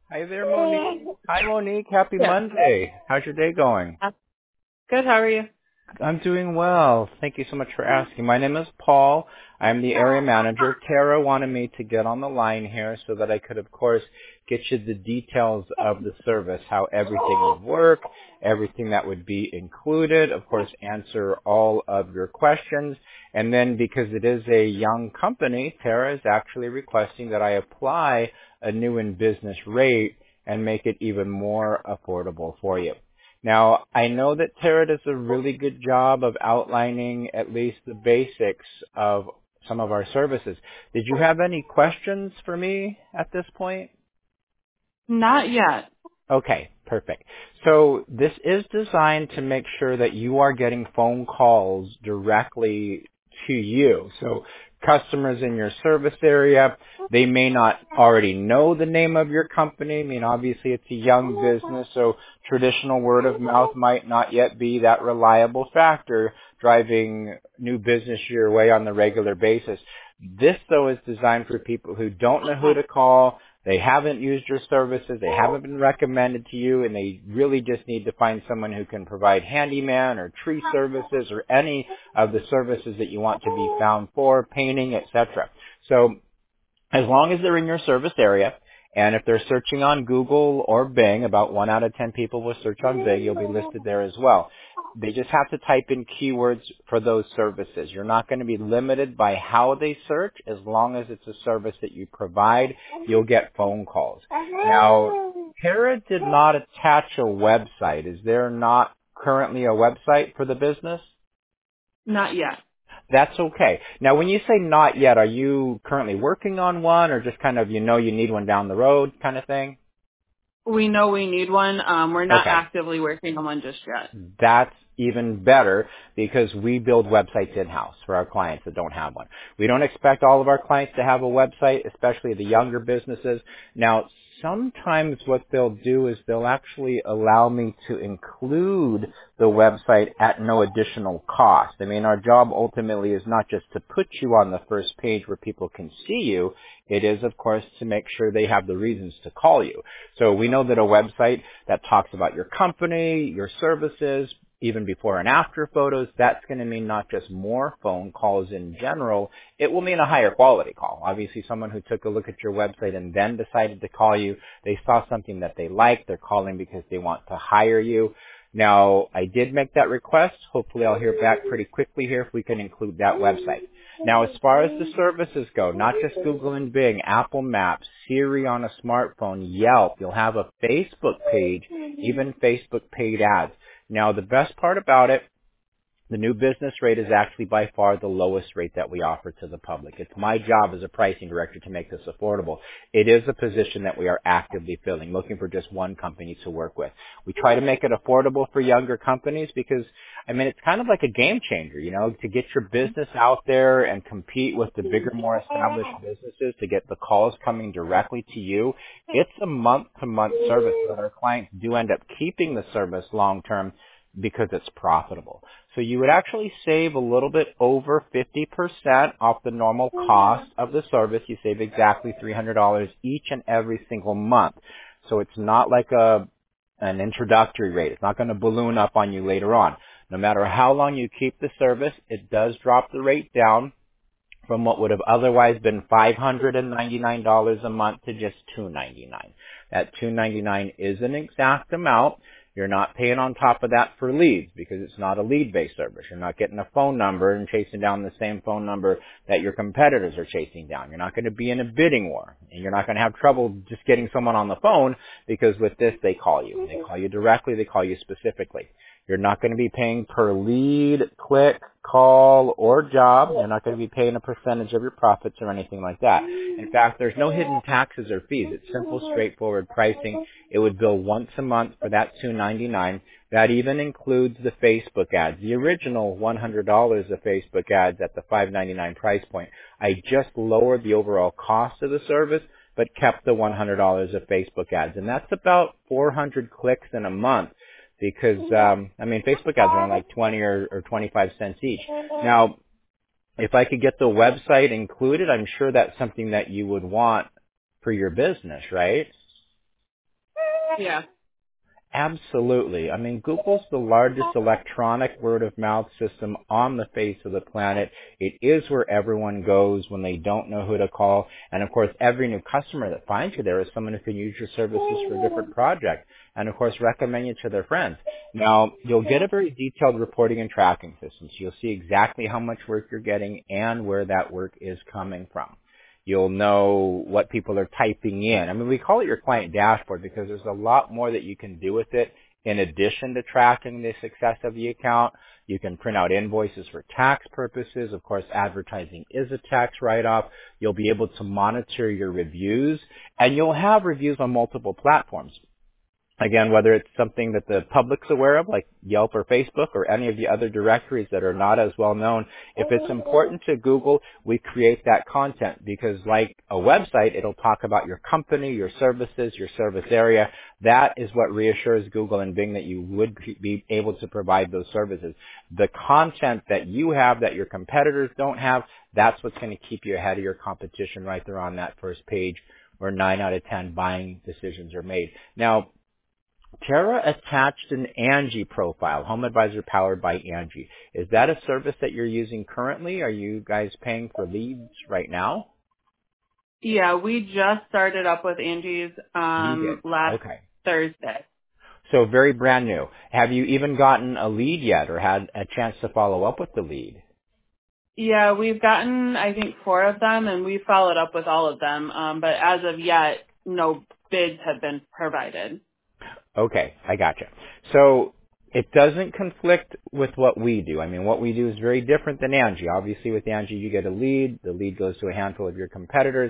Hi there, Monique. Hi, Monique. Happy Yeah. Monday. How's your day going? Good. How are you? I'm doing well. Thank you so much for asking. My name is Paul. I'm the area manager. Tara wanted me to get on the line here so that I could, of course, get you the details of the service, how everything would work, everything that would be included, of course, answer all of your questions. And then because it is a young company, Tara is actually requesting that I apply a new in business rate and make it even more affordable for you. Now, I know that Tara does a really good job of outlining at least the basics of some of our services. Did you have any questions for me at this point? Not yet. Okay, perfect. So this is designed to make sure that you are getting phone calls directly to you. So customers in your service area, they may not already know the name of your company. I mean, obviously it's a young business, so traditional word of mouth might not yet be that reliable factor driving new business your way on the regular basis. This, though, is designed for people who don't know who to call. They haven't used your services. They haven't been recommended to you, and they really just need to find someone who can provide handyman or tree services or any of the services that you want to be found for, painting, etc. So as long as they're in your service area, and if they're searching on Google or Bing, about 1 out of 10 people will search on Bing, you'll be listed there as well. They just have to type in keywords for those services. You're not going to be limited by how they search. As long as it's a service that you provide, you'll get phone calls. Now, Tara did not attach a website. Is there not currently a website for the business? Not yet. That's okay. Now, when you say not yet, are you currently working on one or just kind of you need one down the road kind of thing? We know we need one. We're not Okay. actively working on one just yet. That's even better because we build websites in-house for our clients that don't have one. We don't expect all of our clients to have a website, especially the younger businesses. Now, sometimes what they'll do is they'll actually allow me to include the website at no additional cost. I mean, our job ultimately is not just to put you on the first page where people can see you. It is, of course, to make sure they have the reasons to call you. So we know that a website that talks about your company, your services, even before and after photos, that's going to mean not just more phone calls in general, it will mean a higher quality call. Obviously, someone who took a look at your website and then decided to call you, they saw something that they liked, they're calling because they want to hire you. Now, I did make that request. Hopefully I'll hear back pretty quickly here if we can include that website. Now, as far as the services go, not just Google and Bing, Apple Maps, Siri on a smartphone, Yelp, you'll have a Facebook page, even Facebook paid ads. Now, the best part about it, the new business rate is actually by far the lowest rate that we offer to the public. It's my job as a pricing director to make this affordable. It is a position that we are actively filling, looking for just one company to work with. We try to make it affordable for younger companies because, I mean, it's kind of like a game changer, to get your business out there and compete with the bigger, more established businesses to get the calls coming directly to you. It's a month-to-month service, but our clients do end up keeping the service long-term because it's profitable. So you would actually save a little bit over 50% off the normal cost of the service. You save exactly $300 each and every single month. So it's not like an introductory rate. It's not going to balloon up on you later on. No matter how long you keep the service, it does drop the rate down from what would have otherwise been $599 a month to just $299. That $299 is an exact amount. You're not paying on top of that for leads because it's not a lead-based service. You're not getting a phone number and chasing down the same phone number that your competitors are chasing down. You're not going to be in a bidding war, and you're not going to have trouble just getting someone on the phone because with this, they call you. They call you directly. They call you specifically. You're not going to be paying per lead, click, call, or job. You're not going to be paying a percentage of your profits or anything like that. In fact, there's no hidden taxes or fees. It's simple, straightforward pricing. It would bill once a month for that $299. That even includes the Facebook ads, the original $100 of Facebook ads at the $599 price point. I just lowered the overall cost of the service, but kept the $100 of Facebook ads. And that's about 400 clicks in a month. Because, Facebook ads are only like 20 or 25 cents each. Now, if I could get the website included, I'm sure that's something that you would want for your business, right? Yeah. Absolutely. I mean, Google's the largest electronic word of mouth system on the face of the planet. It is where everyone goes when they don't know who to call. And of course, every new customer that finds you there is someone who can use your services for a different project. And of course, recommend you to their friends. Now, you'll get a very detailed reporting and tracking system. So you'll see exactly how much work you're getting and where that work is coming from. You'll know what people are typing in. I mean, we call it your client dashboard because there's a lot more that you can do with it in addition to tracking the success of the account. You can print out invoices for tax purposes. Of course, advertising is a tax write-off. You'll be able to monitor your reviews, and you'll have reviews on multiple platforms. Again, whether it's something that the public's aware of, like Yelp or Facebook, or any of the other directories that are not as well known, if it's important to Google, we create that content because like a website, it'll talk about your company, your services, your service area. That is what reassures Google and Bing that you would be able to provide those services. The content that you have that your competitors don't have, that's what's going to keep you ahead of your competition right there on that first page where 9 out of 10 buying decisions are made. Now, Tara attached an Angie profile, Home Advisor powered by Angie. Is that a service that you're using currently? Are you guys paying for leads right now? Yeah, we just started up with Angie's You did. last Okay. Thursday. So very brand new. Have you even gotten a lead yet or had a chance to follow up with the lead? Yeah, we've gotten, I think, 4 of them, and we followed up with all of them. But as of yet, no bids have been provided. Okay, I gotcha. So it doesn't conflict with what we do. I mean, what we do is very different than Angie. Obviously, with Angie, you get a lead. The lead goes to a handful of your competitors.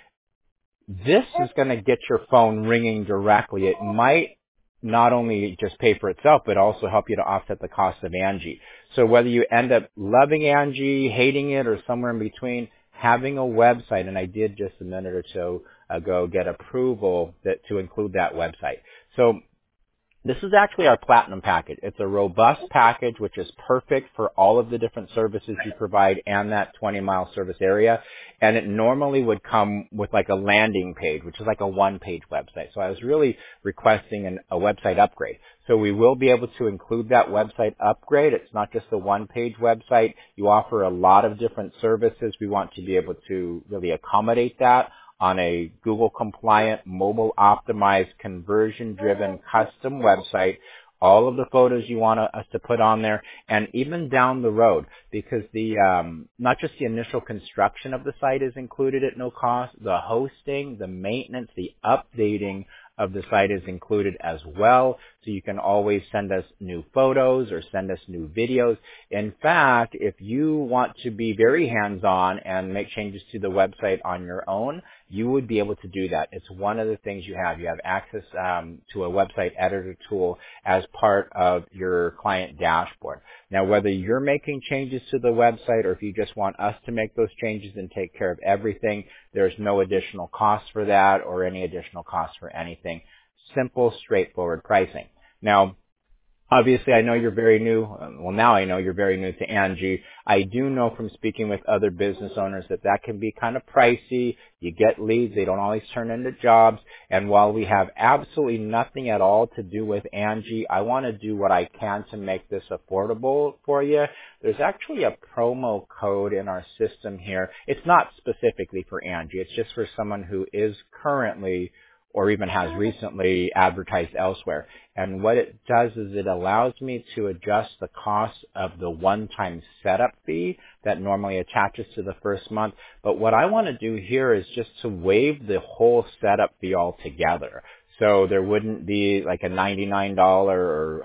This is going to get your phone ringing directly. It might not only just pay for itself, but also help you to offset the cost of Angie. So whether you end up loving Angie, hating it, or somewhere in between, having a website, and I did just a minute or so ago get approval to include that website. So this is actually our platinum package. It's a robust package which is perfect for all of the different services you provide and that 20-mile service area. And it normally would come with like a landing page, which is like a one-page website. So I was really requesting a website upgrade. So we will be able to include that website upgrade. It's not just a one-page website. You offer a lot of different services. We want to be able to really accommodate that on a Google compliant, mobile optimized, conversion driven custom website. All of the photos you want us to put on there, and even down the road, because the not just the initial construction of the site is included at no cost, the hosting, the maintenance, the updating of the site is included as well. So you can always send us new photos or send us new videos. In fact, if you want to be very hands-on and make changes to the website on your own, you would be able to do that. It's one of the things you have. You have access to a website editor tool as part of your client dashboard. Now, whether you're making changes to the website or if you just want us to make those changes and take care of everything, there's no additional cost for that or any additional cost for anything. Simple, straightforward pricing. Now, obviously, I know you're very new. Well, now I know you're very new to Angie. I do know from speaking with other business owners that that can be kind of pricey. You get leads. They don't always turn into jobs. And while we have absolutely nothing at all to do with Angie, I want to do what I can to make this affordable for you. There's actually a promo code in our system here. It's not specifically for Angie. It's just for someone who is currently or even has recently advertised elsewhere. And what it does is it allows me to adjust the cost of the one-time setup fee that normally attaches to the first month. But what I want to do here is just to waive the whole setup fee altogether. So there wouldn't be like a $99 or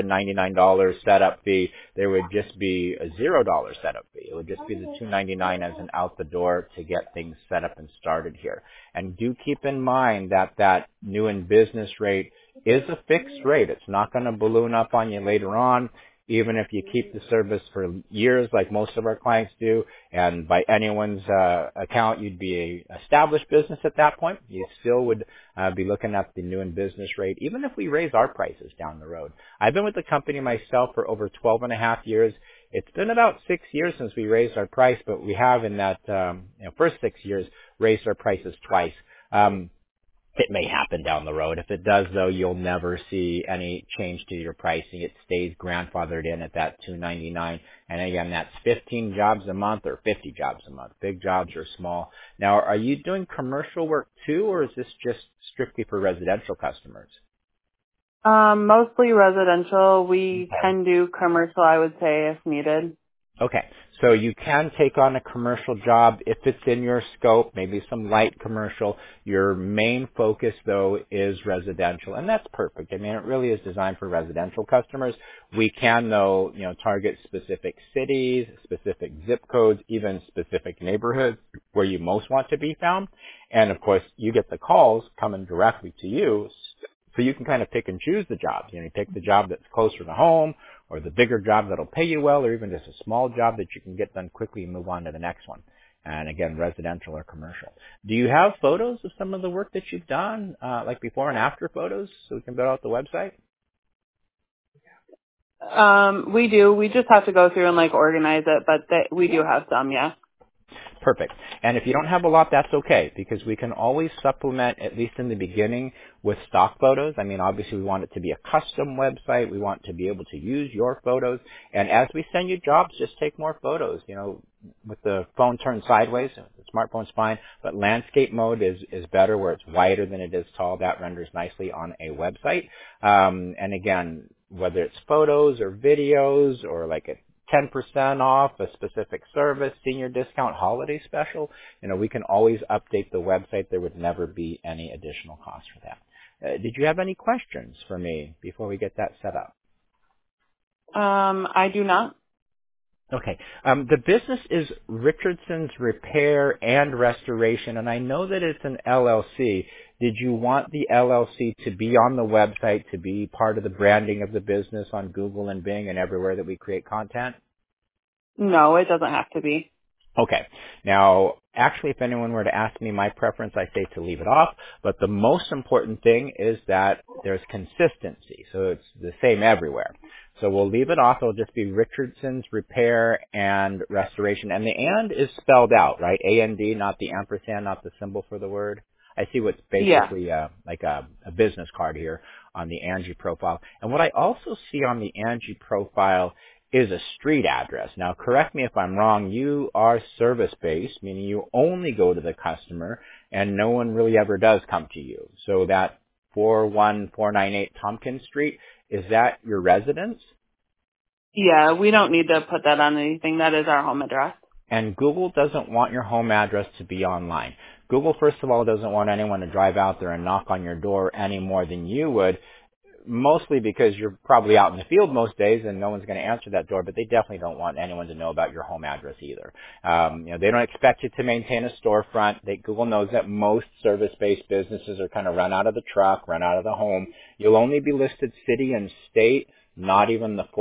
$199 setup fee. There would just be a $0 setup fee. It would just be the $299 as an out the door to get things set up and started here. And do keep in mind that that new in business rate is a fixed rate. It's not going to balloon up on you later on. Even if you keep the service for years like most of our clients do, and by anyone's account, you'd be an established business at that point, you still would be looking at the new in business rate, even if we raise our prices down the road. I've been with the company myself for over 12 and a half years. It's been about 6 years since we raised our price, but we have in that first 6 years raised our prices twice. It may happen down the road. If it does, though, you'll never see any change to your pricing. It stays grandfathered in at that $299. And again, that's 15 jobs a month or 50 jobs a month. Big jobs or small. Now, are you doing commercial work too, or is this just strictly for residential customers? Mostly residential. We Okay. can do commercial, I would say, if needed. Okay, so you can take on a commercial job if it's in your scope, maybe some light commercial. Your main focus, though, is residential, and that's perfect. I mean, it really is designed for residential customers. We can, though, target specific cities, specific zip codes, even specific neighborhoods where you most want to be found. And, of course, you get the calls coming directly to you, so you can kind of pick and choose the jobs. You pick the job that's closer to home, or the bigger job that'll pay you well, or even just a small job that you can get done quickly and move on to the next one. And again, residential or commercial. Do you have photos of some of the work that you've done, like before and after photos, so we can build out the website? We do. We just have to go through and organize it, but we do have some, yeah. Perfect. And if you don't have a lot, that's okay, because we can always supplement, at least in the beginning, with stock photos. I mean, obviously we want it to be a custom website. We want to be able to use your photos. And as we send you jobs, just take more photos. With the phone turned sideways, the smartphone's fine, but landscape mode is better, where it's wider than it is tall. That renders nicely on a website. And again, whether it's photos or videos or like a 10% off a specific service, senior discount, holiday special, we can always update the website. There would never be any additional cost for that. Did you have any questions for me before we get that set up? I do not. Okay. The business is Richardson's Repair and Restoration, and I know that it's an LLC. Did you want the LLC to be on the website, to be part of the branding of the business on Google and Bing and everywhere that we create content? No, it doesn't have to be. Okay. Now, actually, if anyone were to ask me my preference, I say to leave it off. But the most important thing is that there's consistency. So it's the same everywhere. So we'll leave it off. It'll just be Richardson's Repair and Restoration. And the and is spelled out, right? A-N-D, not the ampersand, not the symbol for the word. I see what's basically like a business card here on the Angie profile. And what I also see on the Angie profile is a street address. Now, correct me if I'm wrong. You are service-based, meaning you only go to the customer, and no one really ever does come to you. So that 41498 Tompkins Street, is that your residence? Yeah, we don't need to put that on anything. That is our home address. And Google doesn't want your home address to be online. Google, first of all, doesn't want anyone to drive out there and knock on your door any more than you would, mostly because you're probably out in the field most days and no one's going to answer that door, but they definitely don't want anyone to know about your home address either. They don't expect you to maintain a storefront. Google knows that most service-based businesses are kind of run out of the truck, run out of the home. You'll only be listed city and state, not even the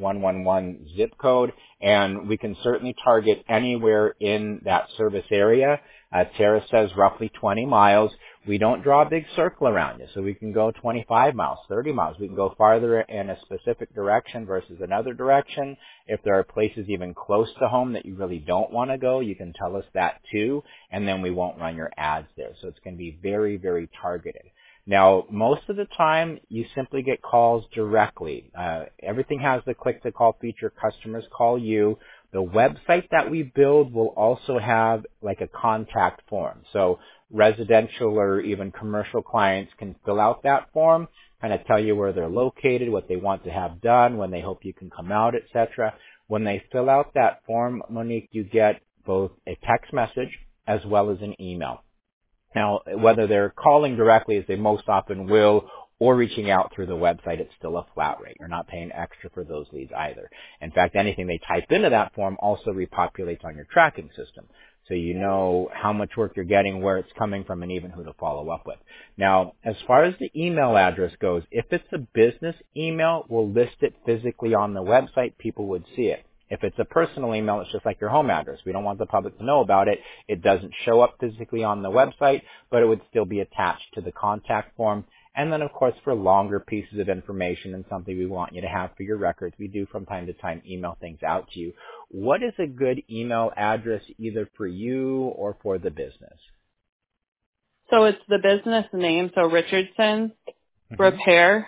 48111 zip code, and we can certainly target anywhere in that service area. Tara says roughly 20 miles. We don't draw a big circle around you, so we can go 25 miles, 30 miles. We can go farther in a specific direction versus another direction. If there are places even close to home that you really don't want to go, you can tell us that too, and then we won't run your ads there. So it's going to be very, very targeted. Now, most of the time, you simply get calls directly. Everything has the click-to-call feature. Customers call you. The website that we build will also have like a contact form. So residential or even commercial clients can fill out that form, kind of tell you where they're located, what they want to have done, when they hope you can come out, etc. When they fill out that form, Monique, you get both a text message as well as an email. Now, whether they're calling directly, as they most often will, or reaching out through the website, it's still a flat rate. You're not paying extra for those leads either. In fact, anything they type into that form also repopulates on your tracking system. So you know how much work you're getting, where it's coming from, and even who to follow up with. Now, as far as the email address goes, if it's a business email, we'll list it physically on the website. People would see it. If it's a personal email, it's just like your home address. We don't want the public to know about it. It doesn't show up physically on the website, but it would still be attached to the contact form. And then, of course, for longer pieces of information and something we want you to have for your records, we do from time to time email things out to you. What is a good email address either for you or for the business? So it's the business name, so Richardson's Mm-hmm. Repair,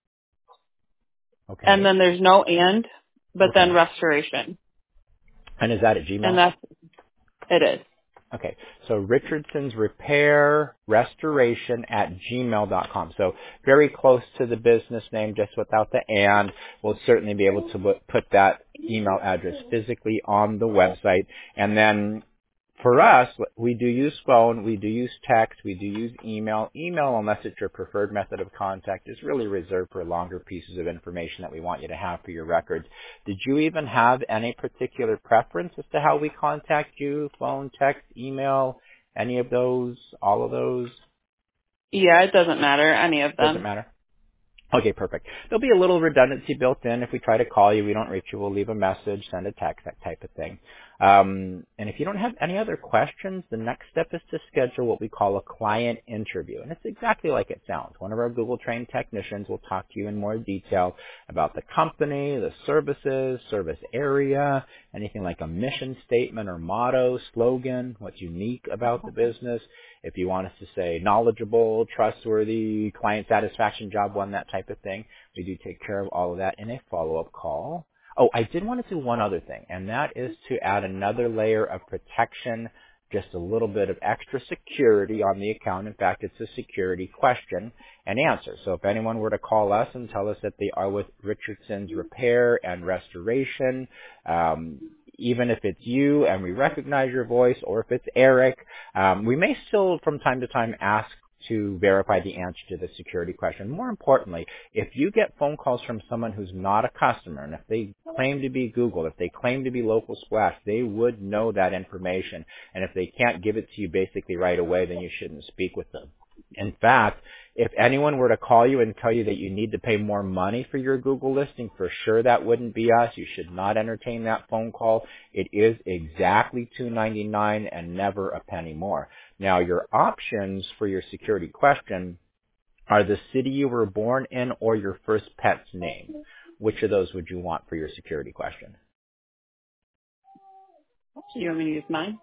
and Okay. then there's no and, but then Okay. Restoration. And is that at And Gmail? it is. Okay, so Richardson's Repair Restoration at gmail.com. So very close to the business name, just without the and. We'll certainly be able to put that email address physically on the website. And then for us, we do use phone, we do use text, we do use email. Email, unless it's your preferred method of contact, is really reserved for longer pieces of information that we want you to have for your records. Did you even have any particular preference as to how we contact you? Phone, text, email, any of those, all of those? Yeah, it doesn't matter, any of Doesn't them. matter. Okay, perfect. There'll be a little redundancy built in. If we try to call you, we don't reach you, we'll leave a message, send a text, that type of thing. And if you don't have any other questions, the next step is to schedule what we call a client interview. And it's exactly like it sounds. One of our Google trained technicians will talk to you in more detail about the company, the services, service area, anything like a mission statement or motto, slogan, what's unique about the business. If you want us to say knowledgeable, trustworthy, client satisfaction, job one, that type of thing, we do take care of all of that in a follow-up call. Oh, I did want to do one other thing, and that is to add another layer of protection, just a little bit of extra security on the account. In fact, it's a security question and answer. So if anyone were to call us and tell us that they are with Richardson's Repair and Restoration, even if it's you and we recognize your voice, or if it's Eric, we may still from time to time ask to verify the answer to the security question. More importantly, if you get phone calls from someone who's not a customer, and if they claim to be Google, if they claim to be Local Splash, they would know that information. And if they can't give it to you basically right away, then you shouldn't speak with them. In fact, if anyone were to call you and tell you that you need to pay more money for your Google listing, for sure that wouldn't be us. You should not entertain that phone call. It is exactly $2.99 and never a penny more. Now, your options for your security question are the city you were born in or your first pet's name. Which of those would you want for your security question? You want me to use mine?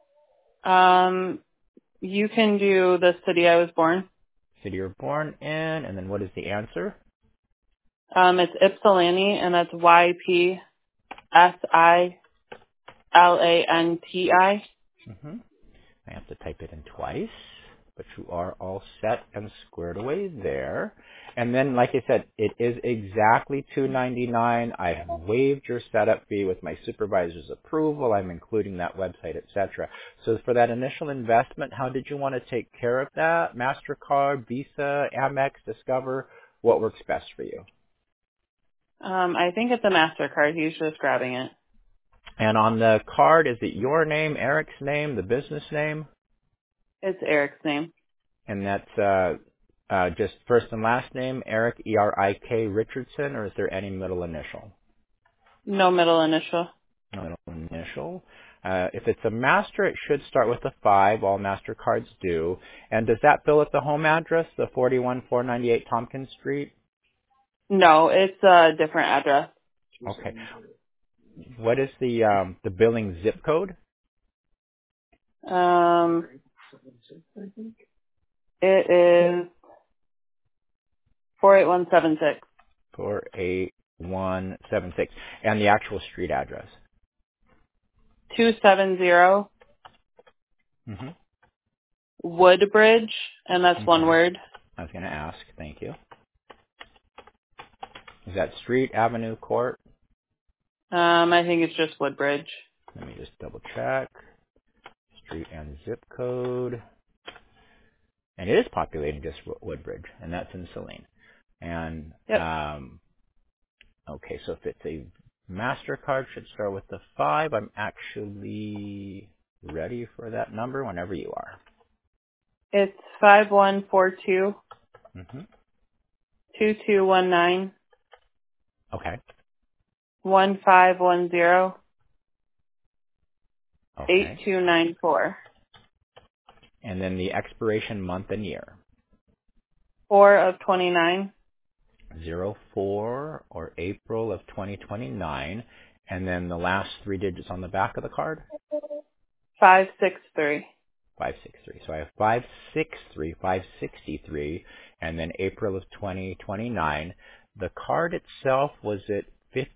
You can do the city I was born. City you're born in, and then what is the answer? It's Ypsilanti, and that's Ypsilanti. Mm-hmm. I have to type it in twice, but you are all set and squared away there. And then, like I said, it is exactly $2.99. I have waived your setup fee with my supervisor's approval. I'm including that website, etc. So for that initial investment, how did you want to take care of that? MasterCard, Visa, Amex, Discover? What works best for you? I think it's a MasterCard. He's just grabbing it. And on the card, is it your name, Eric's name, the business name? It's Eric's name. And that's just first and last name, Eric, E-R-I-K, Richardson, or is there any middle initial? No middle initial. No middle initial. If it's a master, it should start with a 5. All MasterCards do. And does that bill at the home address, the 41498 Tompkins Street? No, it's a different address. Okay. What is the billing zip code? It is 48176. 48176. And the actual street address? 270 Mm-hmm. Woodbridge, and that's one Okay. word. I was going to ask. Thank you. Is that street, avenue, court? I think it's just Woodbridge. Let me just double check. Street and zip code. And it is populating just Woodbridge, and that's in Saline. And, Yep. okay, so if it's a MasterCard, should start with the 5. I'm actually ready for that number whenever you are. It's 5142 Mm-hmm. 2219 Okay. 1510 Okay. 8294. And then the expiration month and year. 4 of 29. 04 or April of 2029. And then the last 3 digits on the back of the card. 563. 563. So I have 563, 563, and then April of 2029. The card itself was at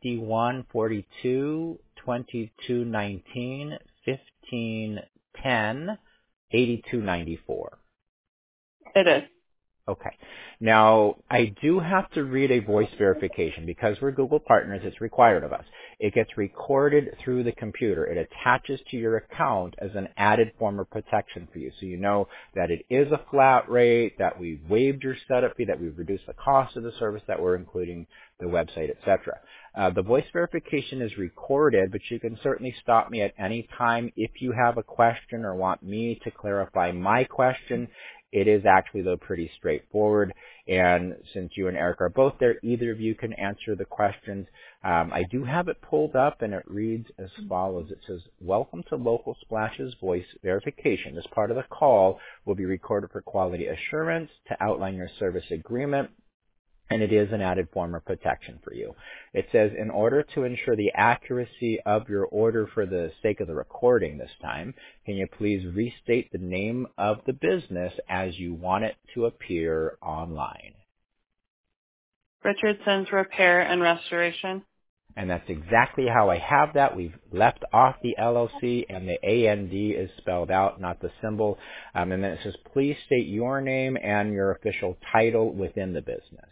5142, 2219, 1510, 8294. It is. Okay. Now, I do have to read a voice verification. Because we're Google partners, it's required of us. It gets recorded through the computer. It attaches to your account as an added form of protection for you. So you know that it is a flat rate, that we've waived your setup fee, that we've reduced the cost of the service, that we're including the website, etc. The voice verification is recorded, but you can certainly stop me at any time if you have a question or want me to clarify my question. It is actually, though, pretty straightforward. And since you and Eric are both there, either of you can answer the questions. I do have it pulled up, and it reads as follows. It says, "Welcome to Local Splash's voice verification. This part of the call will be recorded for quality assurance to outline your service agreement, and it is an added form of protection for you." It says, "In order to ensure the accuracy of your order for the sake of the recording this time, can you please restate the name of the business as you want it to appear online?" Richardson's Repair and Restoration. And that's exactly how I have that. We've left off the LLC, and the AND is spelled out, not the symbol. And then it says, "Please state your name and your official title within the business."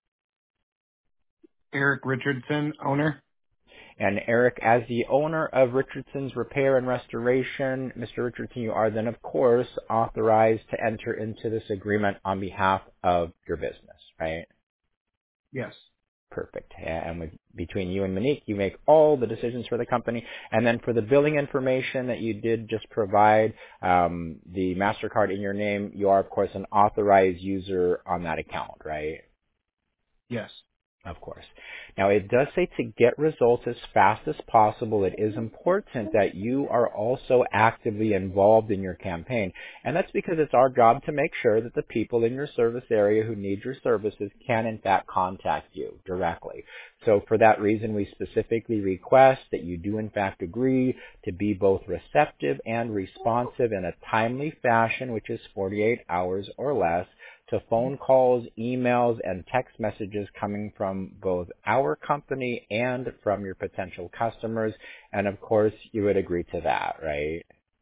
Eric Richardson, owner. And Eric, as the owner of Richardson's Repair and Restoration, Mr. Richardson, you are then, of course, authorized to enter into this agreement on behalf of your business, right? Yes. Perfect. And between you and Monique, you make all the decisions for the company. And then for the billing information that you did just provide, the MasterCard in your name, you are, of course, an authorized user on that account, right? Yes. Of course. Now, it does say to get results as fast as possible, it is important that you are also actively involved in your campaign. And that's because it's our job to make sure that the people in your service area who need your services can, in fact, contact you directly. So for that reason, we specifically request that you do, in fact, agree to be both receptive and responsive in a timely fashion, which is 48 hours or less, to phone calls, emails, and text messages coming from both our company and from your potential customers. And of course, you would agree to that, right?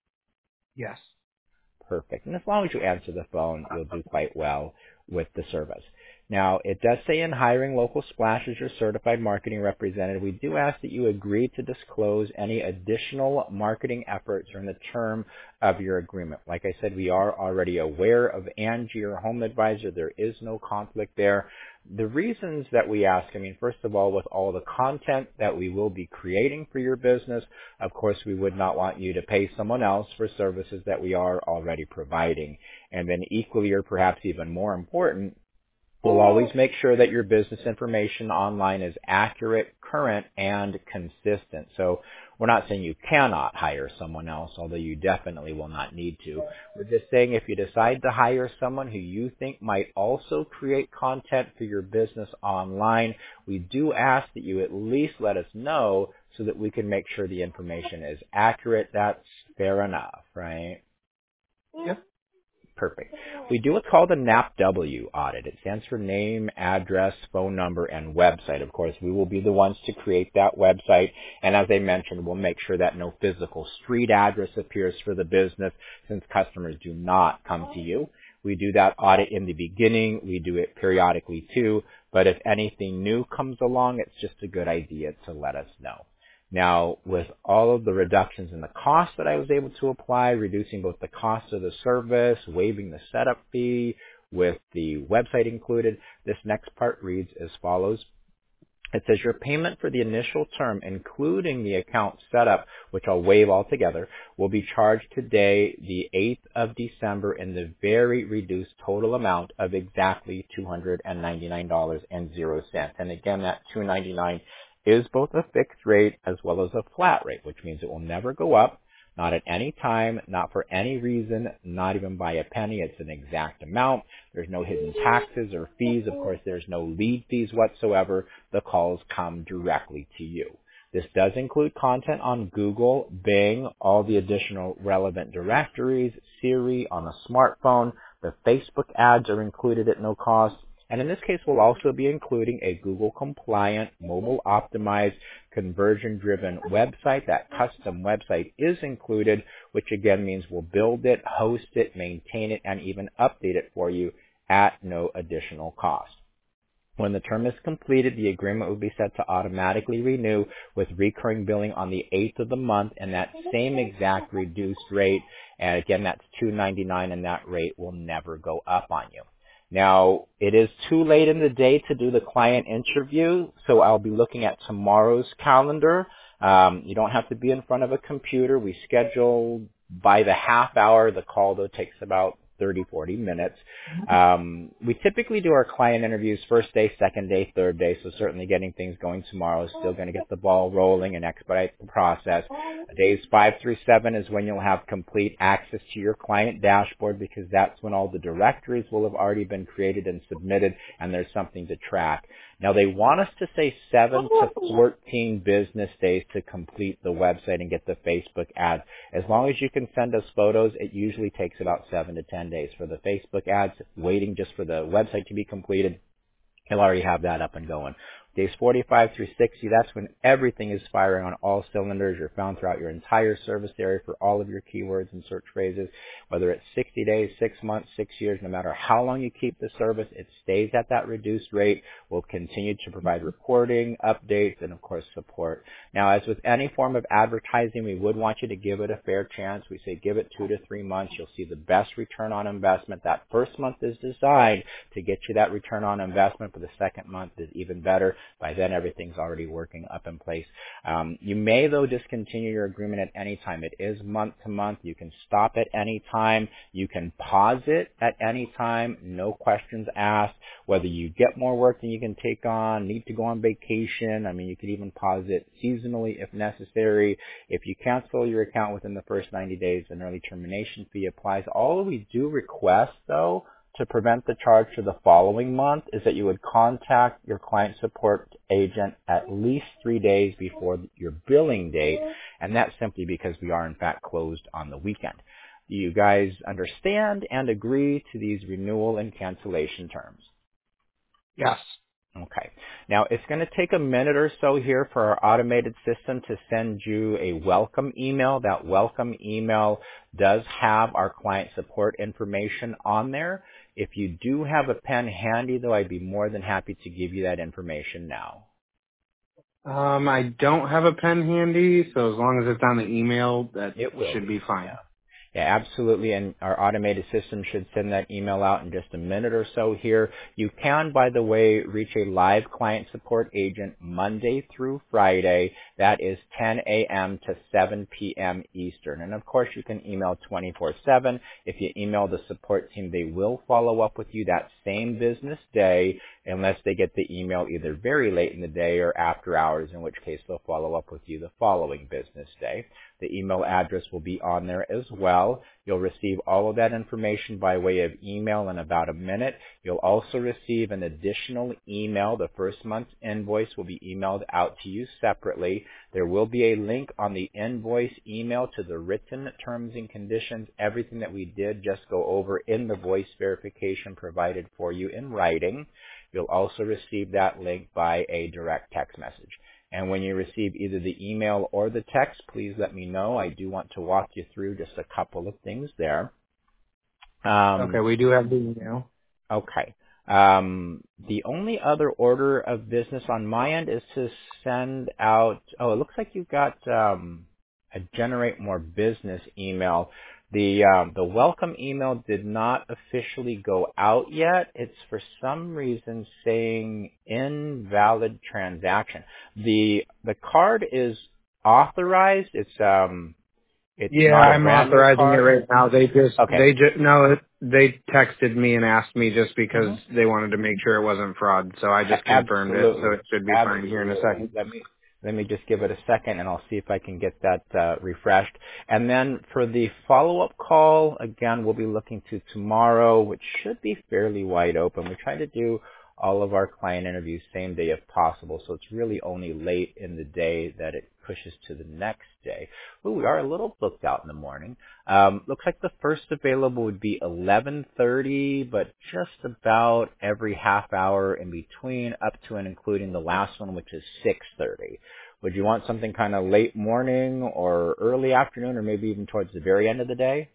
Yes. Perfect. And as long as you answer the phone, you'll do quite well with the service. Now, it does say in hiring Local Splash as your certified marketing representative, we do ask that you agree to disclose any additional marketing efforts during the term of your agreement. Like I said, we are already aware of Angie, your home advisor. There is no conflict there. The reasons that we ask, first of all, with all the content that we will be creating for your business, of course, we would not want you to pay someone else for services that we are already providing. And then equally, or perhaps even more important, we'll always make sure that your business information online is accurate, current, and consistent. So we're not saying you cannot hire someone else, although you definitely will not need to. We're just saying if you decide to hire someone who you think might also create content for your business online, we do ask that you at least let us know so that we can make sure the information is accurate. That's fair enough, right? Yep. Perfect. We do what's called a NAPW audit. It stands for name, address, phone number, and website. Of course, we will be the ones to create that website. And as I mentioned, we'll make sure that no physical street address appears for the business since customers do not come to you. We do that audit in the beginning. We do it periodically too. But if anything new comes along, it's just a good idea to let us know. Now, with all of the reductions in the cost that I was able to apply, reducing both the cost of the service, waiving the setup fee, with the website included, this next part reads as follows. It says your payment for the initial term, including the account setup, which I'll waive altogether, will be charged today, the 8th of December, in the very reduced total amount of exactly $299.00. And again, that $299 is both a fixed rate as well as a flat rate, which means it will never go up, not at any time, not for any reason, not even by a penny. It's an exact amount. There's no hidden taxes or fees. Of course, there's no lead fees whatsoever. The calls come directly to you. This does include content on Google, Bing, all the additional relevant directories, Siri on a smartphone. The Facebook ads are included at no cost. And in this case, we'll also be including a Google-compliant, mobile-optimized, conversion-driven website. That custom website is included, which again means we'll build it, host it, maintain it, and even update it for you at no additional cost. When the term is completed, the agreement will be set to automatically renew with recurring billing on the 8th of the month and that same exact reduced rate. And again, that's $2.99, and that rate will never go up on you. Now, it is too late in the day to do the client interview, so I'll be looking at tomorrow's calendar. You don't have to be in front of a computer. We schedule by the half hour. The call, though, takes about 30, 40 minutes. We typically do our client interviews first day, second day, third day, so certainly getting things going tomorrow is still going to get the ball rolling and expedite the process. Days 5 through 7 is when you'll have complete access to your client dashboard, because that's when all the directories will have already been created and submitted, and there's something to track. Now, they want us to say 7 to 14 business days to complete the website and get the Facebook ads. As long as you can send us photos, it usually takes about 7 to 10 days for the Facebook ads. Waiting just for the website to be completed, you'll already have that up and going. Days 45 through 60, that's when everything is firing on all cylinders. You're found throughout your entire service area for all of your keywords and search phrases. Whether it's 60 days, 6 months, 6 years, no matter how long you keep the service, it stays at that reduced rate. We'll continue to provide reporting, updates, and of course support. Now, as with any form of advertising, we would want you to give it a fair chance. We say give it 2 to 3 months. You'll see the best return on investment. That first month is designed to get you that return on investment, but the second month is even better. By then, everything's already working up in place. You may, though, discontinue your agreement at any time. It is month to month. You can stop at any time. You can pause it at any time. No questions asked. Whether you get more work than you can take on, need to go on vacation. I mean, you could even pause it seasonally if necessary. If you cancel your account within the first 90 days, an early termination fee applies. All we do request, though, to prevent the charge for the following month is that you would contact your client support agent at least 3 days before your billing date, and that's simply because we are in fact closed on the weekend. Do you guys understand and agree to these renewal and cancellation terms? Yes. Okay. Now, it's going to take a minute or so here for our automated system to send you a welcome email. That welcome email does have our client support information on there. If you do have a pen handy, though, I'd be more than happy to give you that information now. I don't have a pen handy, so as long as it's on the email, that should be fine. Yeah, absolutely, and our automated system should send that email out in just a minute or so here. You can, by the way, reach a live client support agent Monday through Friday. That is 10 a.m. to 7 p.m. Eastern. And, of course, you can email 24/7. If you email the support team, they will follow up with you that same business day unless they get the email either very late in the day or after hours, in which case they'll follow up with you the following business day. The email address will be on there as well. You'll receive all of that information by way of email in about a minute. You'll also receive an additional email. The first month's invoice will be emailed out to you separately. There will be a link on the invoice email to the written terms and conditions, everything that we did just go over in the voice verification provided for you in writing. You'll also receive that link by a direct text message. And when you receive either the email or the text, please let me know. I do want to walk you through just a couple of things there. Okay, we do have the email. Okay. The only other order of business on my end is to send out, it looks like you've got a Generate More Business email. The welcome email did not officially go out yet. It's for some reason saying invalid transaction. The card is authorized. It's I'm authorizing it right now. They texted me and asked me just because they wanted to make sure it wasn't fraud. So I just confirmed it, so it should be fine here in a second. Let me just give it a second, and I'll see if I can get that refreshed. And then for the follow-up call, again, we'll be looking to tomorrow, which should be fairly wide open. We try to do all of our client interviews same day if possible. So it's really only late in the day that it pushes to the next day. Ooh, we are a little booked out in the morning. Looks like the first available would be 11:30, but just about every half hour in between, up to and including the last one, which is 6:30. Would you want something kind of late morning or early afternoon, or maybe even towards the very end of the day?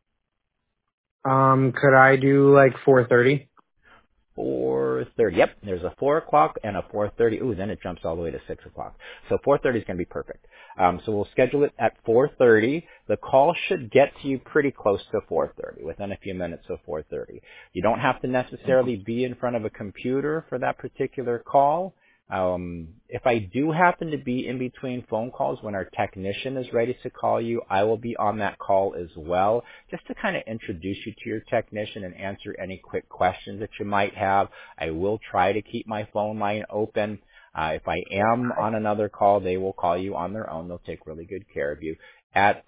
Could I do like 4:30? 4:30. Yep, there's a 4 o'clock and a 4:30. Ooh, then it jumps all the way to 6 o'clock. So 4:30 is going to be perfect. So we'll schedule it at 4:30. The call should get to you pretty close to 4:30, within a few minutes of 4:30. You don't have to necessarily be in front of a computer for that particular call. If I do happen to be in between phone calls when our technician is ready to call you, I will be on that call as well, just to kind of introduce you to your technician and answer any quick questions that you might have. I will try to keep my phone line open. If I am on another call, they will call you on their own. They'll take really good care of you. At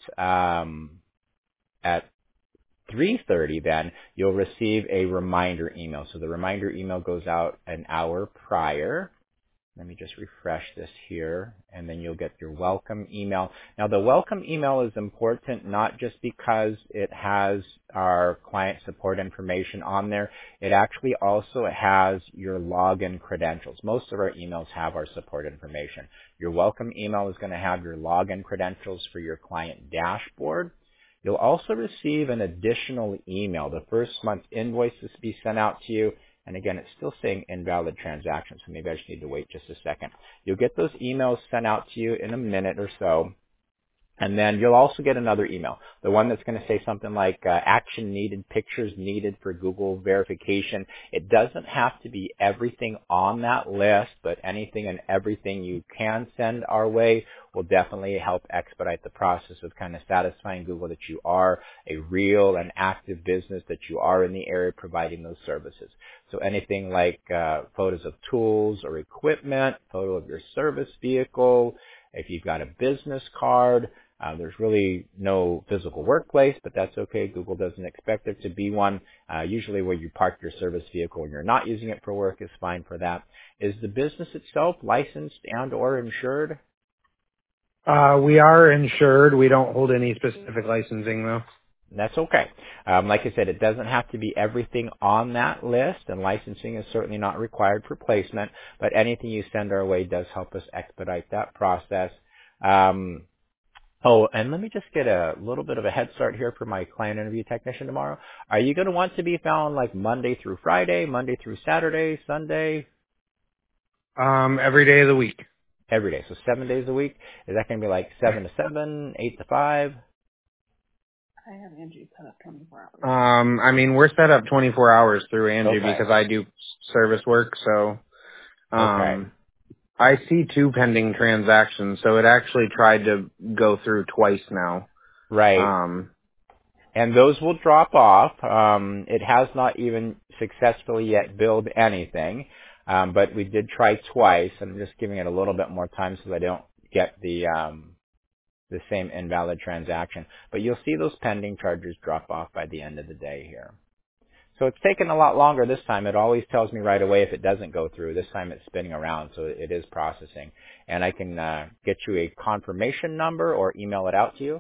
3:30 then, you'll receive a reminder email. So the reminder email goes out an hour prior. Let me just refresh this here, and then you'll get your welcome email. Now, the welcome email is important not just because it has our client support information on there. It actually also has your login credentials. Most of our emails have our support information. Your welcome email is going to have your login credentials for your client dashboard. You'll also receive an additional email. The first month's invoice is to be sent out to you. And again, it's still saying invalid transaction, so maybe I just need to wait just a second. You'll get those emails sent out to you in a minute or so. And then you'll also get another email, the one that's going to say something like action needed, pictures needed for Google verification. It doesn't have to be everything on that list, but anything and everything you can send our way will definitely help expedite the process of kind of satisfying Google that you are a real and active business, that you are in the area providing those services. So anything like photos of tools or equipment, photo of your service vehicle, if you've got a business card. There's really no physical workplace, but that's okay. Google doesn't expect there to be one. Usually where you park your service vehicle and you're not using it for work is fine for that. Is the business itself licensed and or insured? We are insured. We don't hold any specific licensing though. That's okay. Like I said, it doesn't have to be everything on that list, and licensing is certainly not required for placement, but anything you send our way does help us expedite that process. Oh, and let me just get a little bit of a head start here for my client interview technician tomorrow. Are you going to want to be found like Monday through Friday, Monday through Saturday, Sunday? Every day of the week. Every day. So 7 days a week. Is that going to be like 7 to 7, 8 to 5? I have Angie set up 24 hours. I mean, we're set up 24 hours through Angie Okay. because I do service work, so, Okay. I see 2 pending transactions, so it actually tried to go through twice now. Right. And those will drop off. It has not even successfully yet billed anything, but we did try twice. I'm just giving it a little bit more time so I don't get the same invalid transaction. But you'll see those pending charges drop off by the end of the day here. So it's taken a lot longer this time. It always tells me right away if it doesn't go through. This time it's spinning around, so it is processing. And I can get you a confirmation number or email it out to you.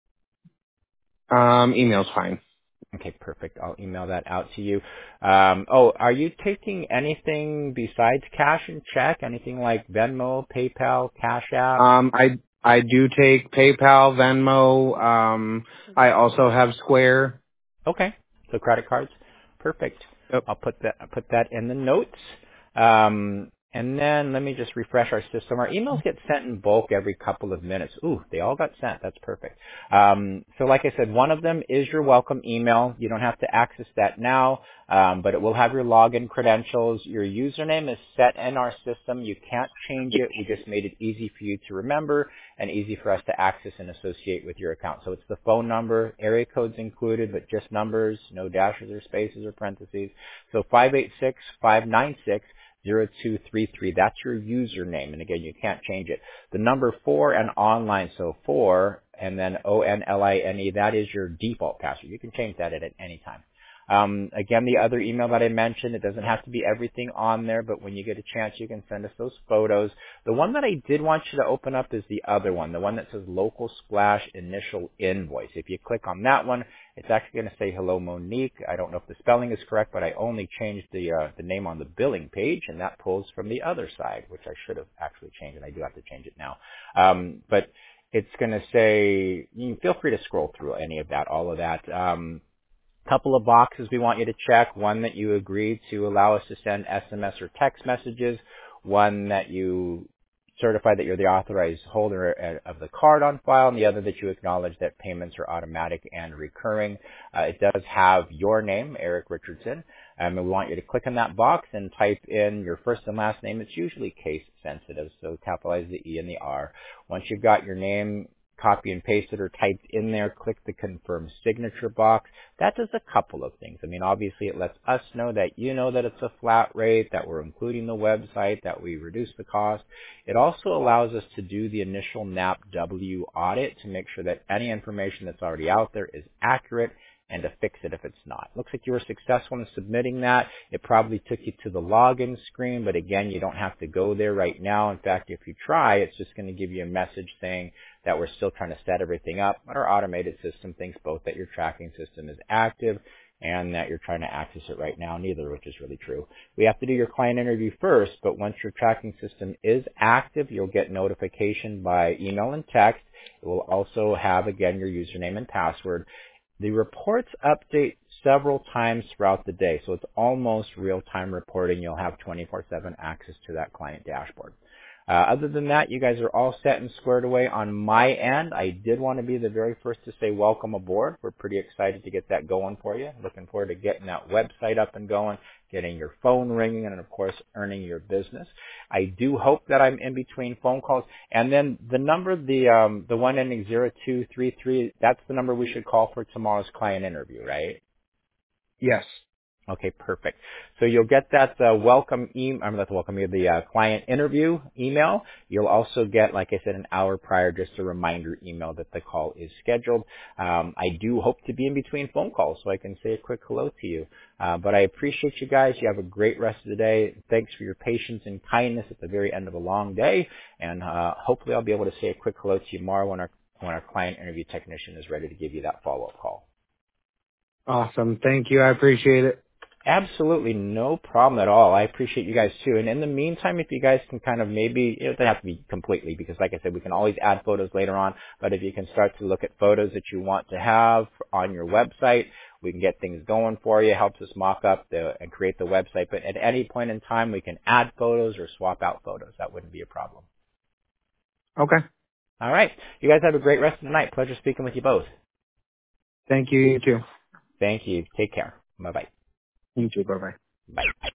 Email's fine. Okay, perfect. I'll email that out to you. Are you taking anything besides cash and check? Anything like Venmo, PayPal, Cash App? I do take PayPal, Venmo. I also have Square. Okay, so credit cards. Perfect. Yep. I'll put that in the notes. And then let me just refresh our system. Our emails get sent in bulk every couple of minutes. Ooh, they all got sent. That's perfect. So like I said, one of them is your welcome email. You don't have to access that now, but it will have your login credentials. Your username is set in our system. You can't change it. We just made it easy for you to remember and easy for us to access and associate with your account. So it's the phone number, area codes included, but just numbers, no dashes or spaces or parentheses. So 586-596-0233. That's your username. And again, you can't change it. The number 4 and online, so 4 and then ONLINE, that is your default password. You can change that at any time. Again, the other email that I mentioned, it doesn't have to be everything on there, but when you get a chance, you can send us those photos. The one that I did want you to open up is the other one, the one that says Local Splash Initial Invoice. If you click on that one, it's actually going to say Hello Monique. I don't know if the spelling is correct, but I only changed the name on the billing page, and that pulls from the other side, which I should have actually changed, and I do have to change it now. But it's going to say, you can feel free to scroll through any of that, all of that. Couple of boxes we want you to check. One that you agree to allow us to send SMS or text messages. One that you certify that you're the authorized holder of the card on file, and the other that you acknowledge that payments are automatic and recurring. It does have your name, Eric Richardson. And we want you to click on that box and type in your first and last name. It's usually case sensitive, so capitalize the E and the R. Once you've got your name, copy and paste it or typed in there, click the confirm signature box. That does a couple of things. I mean, obviously it lets us know that you know that it's a flat rate, that we're including the website, that we reduce the cost. It also allows us to do the initial NAPW audit to make sure that any information that's already out there is accurate and to fix it if it's not. Looks like you were successful in submitting that. It probably took you to the login screen, but again, you don't have to go there right now. In fact, if you try, it's just going to give you a message saying that we're still trying to set everything up. But our automated system thinks both that your tracking system is active and that you're trying to access it right now, neither, which is really true. We have to do your client interview first, but once your tracking system is active, you'll get notification by email and text. It will also have, again, your username and password. The reports update several times throughout the day, so it's almost real-time reporting. You'll have 24/7 access to that client dashboard. Other than that, you guys are all set and squared away on my end. I did want to be the very first to say welcome aboard. We're pretty excited to get that going for you. Looking forward to getting that website up and going, getting your phone ringing, and of course, earning your business. I do hope that I'm in between phone calls. And then the number, the one ending 0233, that's the number we should call for tomorrow's client interview, right? Yes. Okay, perfect. So you'll get that welcome email, not the welcome email, the client interview email. You'll also get, like I said, an hour prior, just a reminder email that the call is scheduled. I do hope to be in between phone calls so I can say a quick hello to you. But I appreciate you guys. You have a great rest of the day. Thanks for your patience and kindness at the very end of a long day. And hopefully I'll be able to say a quick hello to you tomorrow when our client interview technician is ready to give you that follow-up call. Awesome. Thank you. I appreciate it. Absolutely no problem at all. I appreciate you guys too. And in the meantime, if you guys can kind of maybe, it doesn't have to be completely because like I said, we can always add photos later on, but if you can start to look at photos that you want to have on your website, we can get things going for you. It helps us mock up and create the website. But at any point in time, we can add photos or swap out photos. That wouldn't be a problem. Okay. All right. You guys have a great rest of the night. Pleasure speaking with you both. Thank you. You too. Thank you. Take care. Bye-bye. You too. Bye-bye. Bye.